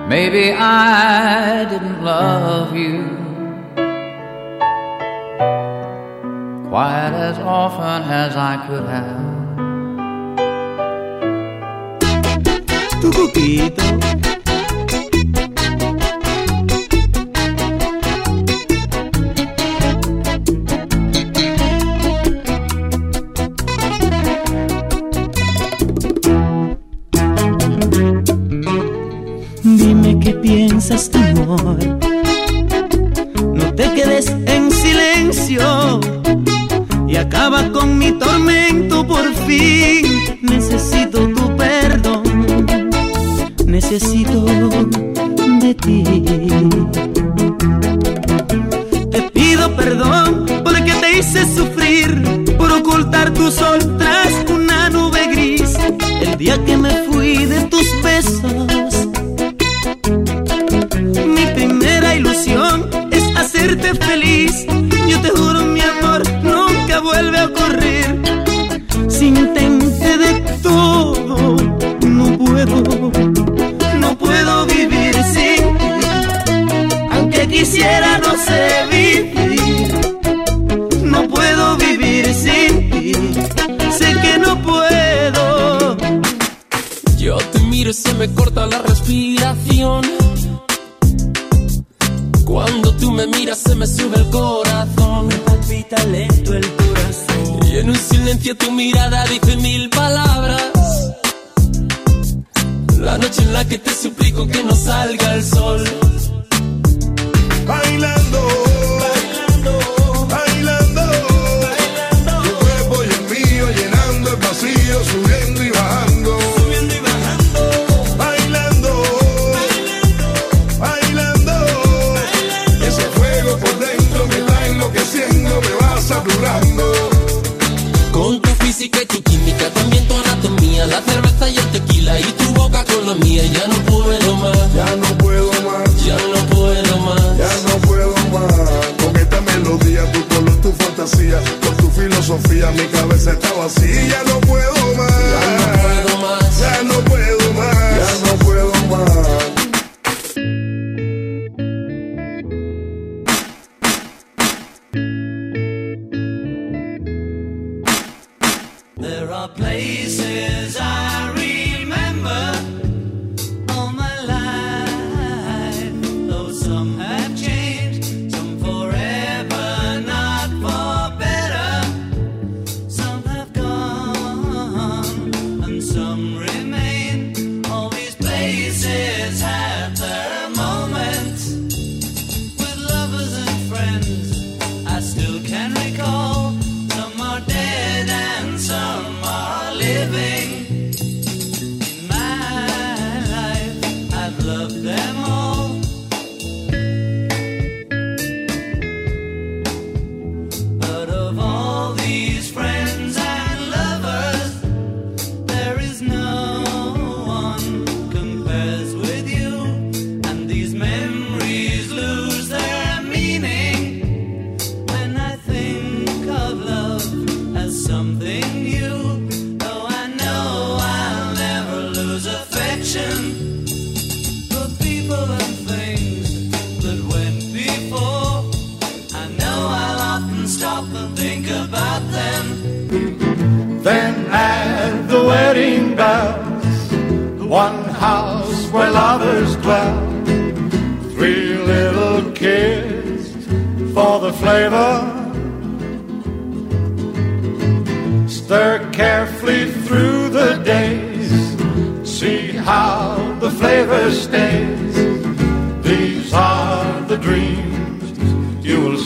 Maybe I didn't love you quite as often as I could have. Tu cuquito. Dime qué piensas, tu amor. No te quedes en silencio y acaba con mi tormento por fin. Necesito tu perdón, necesito de ti. Te pido perdón porque te hice sufrir, por ocultar tu sol tras una nube gris. El día que me fui de tus besos, mi primera ilusión es hacerte feliz. Yo te juro, mi amor, nunca vuelve a ocurrir. Si intenté de todo, no puedo vivir sin ti. Aunque quisiera, no sé vivir. No puedo vivir sin ti. Sé que no puedo. Yo te miro y se me corta la respiración. Cuando tú me miras se me sube el corazón. Me palpita lento el corazón. Y en un silencio tu mirada dice mil palabras. La noche en la que te suplico que no salga el sol. Bailando, bailando, bailando, bailando. Tu cuerpo y el mío llenando el vacío, subiendo y bajando. Subiendo y bajando. Bailando, bailando, bailando. Ese fuego por dentro me va enloqueciendo, me va saturando. Con tu física y tu química, también tu anatomía, la cerveza y el tequila y tu boca con la mía. Ya no puedo más, Ya no puedo más, ya no puedo más. ya no puedo más. Con esta melodía, tu color, tu fantasía, con tu filosofía, mi cabeza está vacía. Ya no puedo más, Ya no puedo más. ya no puedo más, ya no puedo más. There are places I remember all my life, though some have changed, some forever, not for better. Some have gone and some remain. All these places have their moments with lovers and friends I still can recall. Some are dead and some are living. In my life, I've loved them all. But of all these friends and lovers, there is no one compares with you. And these memories lose their meaning when I think of love as something new. Though I know I'll never lose affection for people and things that went before. I know I'll often stop and think about them. Then at the wedding bells, the one house where lovers dwell, 3 little kids for the flavor. Stir carefully through the days, see how the flavor stays. These are the dreams you will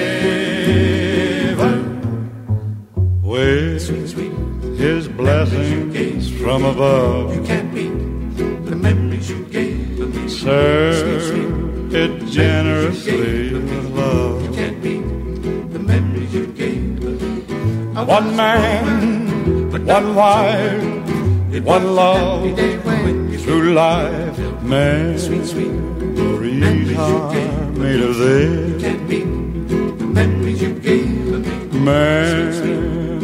savor with His blessings from above. You can't beat the memories you gave me. Serve it generously with love. You can't beat the memories you gave me. One man, one wife, one love, through life, memories are made of this. Can't beat the memories you gave me. Memories